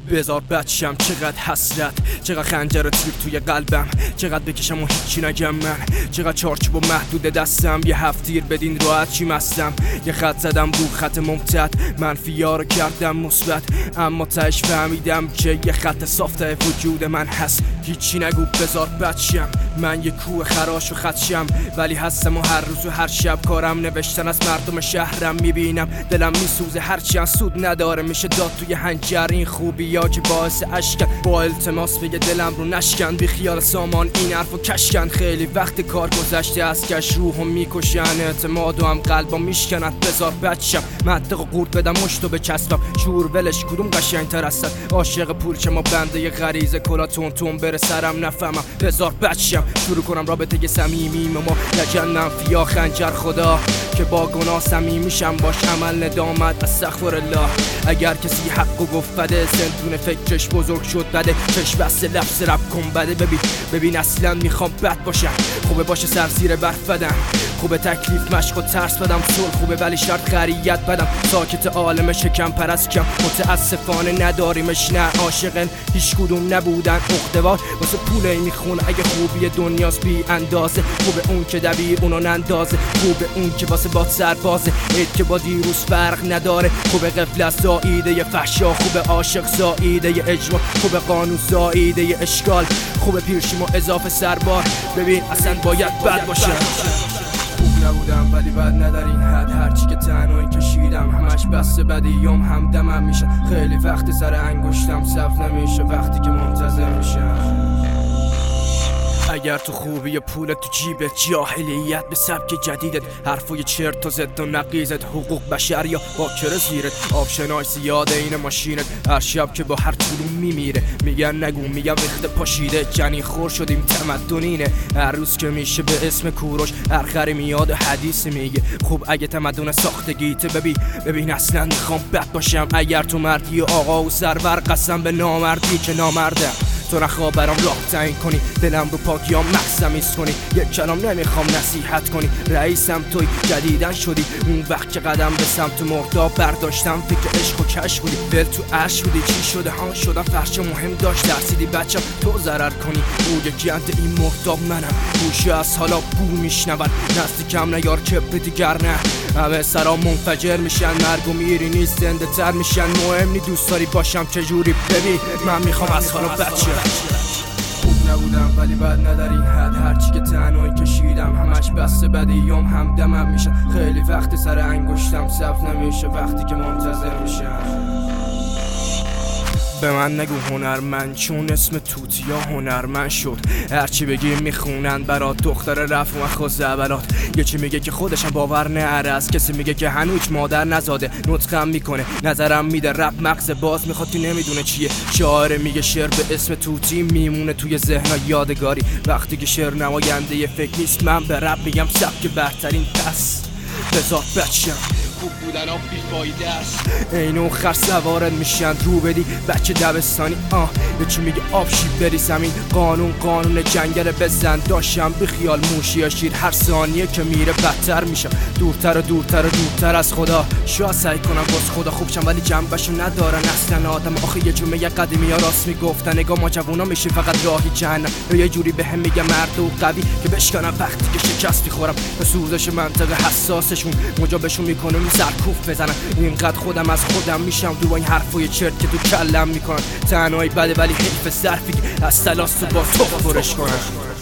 بذار بچم چقدر حسرت، چقدر خنجر و تیر توی قلبم، چقدر بکشم و هیچی نگم من، چقدر چارچوب و محدود دستم، یه هفتیر بدین راحت چی مستم، یه خط زدم رو خط ممتد، منفیا رو کردم مثبت، اما تهش فهمیدم که یه خط صاف ته وجود من هست. هیچی نگو بذار بچم، من یه کوه خراش و خدشم، ولی هستم و هر روز و هر شب کارم نوشتن از مردم شهرم. میبینم دلم میسوزه هرچی سود نداره، میشه داد توی هنجر این خوبی یا که باعث اشکن، با التماس بگه دلم رو نشکن، بی خیال سامان این حرفو کشکن. خیلی وقت کار گذشته از کش روحو میکشن، اعتمادو هم قلبا میشکنن. بذار بچم منطقو قورت بدم مشتو بچسبم، شور ولش کدوم قشنگ‌تر هستن، عاشق پول که ما بنده ی غریزه کلا تون تون بره سرم نفهمم. بذار بچم شروع کنم رابطه صمیمی ما، نجنم فیا خنجر خدا که با گناه صمیمی میشم باش عمل ندامت استغفرالله. اگر کسی حقو گفت بده، زندون فکرش بزرگ شد بده، چشم بسته لفظ رب کن بده. ببین اصلا میخوام بد باشم، خوبه باشه سر زیر برف بدم، خوبه تکلیف مشق و ترس بدم، صلح خوبه ولی شرط خریت بدم، ساکت عالم شکم پرست کم، متاسفانه نداریمش نه عاشقن هیچ کدوم نبودن عقده‌وار، واسه پوله میخونه اگه خوبی دنیاست بی اندازه، خوبه اون که دبیر اونو نندازه، خوبه اون که واسه باد سربازه، عید که با دیروز فرق نداره، خوبه غفلت زاییده فحشا، خوبه عاشق زاییده اجماع، خوبه قانون زاییده اشکال، خوبه پیرشیم و اضافه سربار. ببین اصلا باید بد باشه، خوب نبودم ولی بد نداری این حد، هرچی که تنهایی کشیدم همش بس بدیام همدمم میشه، خیلی وقت سر انگشتم صف نمیشه وقتی که منتظر میشم. اگر تو خوبی پول تو جیبت، جاهلیت به سبک جدیدت، حرفای چرت و زد و نقیزت، حقوق بشر یا باکر زیرت، آبشنای زیاده این ماشینت، هر شب که با هر طولون میمیره، میگن نگو میگم وقت پاشیده، جنی خور شدیم تمدنینه، هر روز که میشه به اسم کوروش هر خری میاد حدیث میگه، خوب اگه تمدن ساختگیته. ببین اصلا میخوام بد باشم، اگر تو مردی آقا و سرور، قسم به نامردی که نامردم، تو نخواه برام راه تعیین کنی، دلم رو پاکیام مخزمیز کنی، یک کلام نمیخوام نصیحت کنی، رئیسم توی جدیدن شدی، اون وقت که قدم به سمت مرداب برداشتم فکر عشق و کش بودی، دل تو عشق بودی چی شده ها شدم فرش مهم داشت، درسیدی بچم تو ضرر کنی، او یکی انت این مرداب منم، گوشه از حالا بو میشنون، نزدیکم نیار کبر دیگر نه، همه سرا منفجر میشن، مرگ و میری نیست زنده تر میشن، مهم نی دوست داری باشم چجوری. ببین من میخوام از حالا بچه، خوب نبودم ولی بد نداری این حد، هرچی که تنهایی کشیدم همش بسته بدیام همدمم میشه، خیلی وقت سر انگشتم صف نمیشه وقتی که منتظر میشم. به من نگو هنرمند چون اسم توتیا هنرمند شد، هرچی بگی میخونن برات، دختر رفت و خود زبلات، یکی میگه که خودشم باور نره، از کسی میگه که هنوز مادر نزاده، نطقم میکنه نظرم میده، رپ مغز باز میخواد تو نمیدونه چیه، شاعر میگه شعر به اسم توتی میمونه توی ذهن یادگاری، وقتی که شعر نماینده یه فکر نیست، من به رپ میگم سبک برترین، پس بذار بچم خوب بودن آب بیفایده است، اینو خر سوارت میشن رو بدی بچه دبستانی، یکی میگه آب شیب بری زمین، قانون جنگل بزن، داشتم بی خیال موشی یا شیر، هر ثانیه که میره بدتر میشم، دورتر و دورتر از خدا، شاید سعی کنم باز خدا خوب شم ولی جنبشو ندارن اصلا آدم، آخه یه جمعه قدیمی ها راست میگفتن، نگاه ما جوونا میشیم فقط راهی جهنم، یا یه جوری بهم میگه مرد و قوی که بشکنم وقتی که شکست میخورم، به سوزش منطقه حساسشون مجابشون میکنم سرکوف بزنم، اینقدر خودم از خودم میشم دو با این حرفای چرت که تو کلم میکنن، تنهایی بده ولی حیف ظرفی از سلاس تو با تو پرش کنم.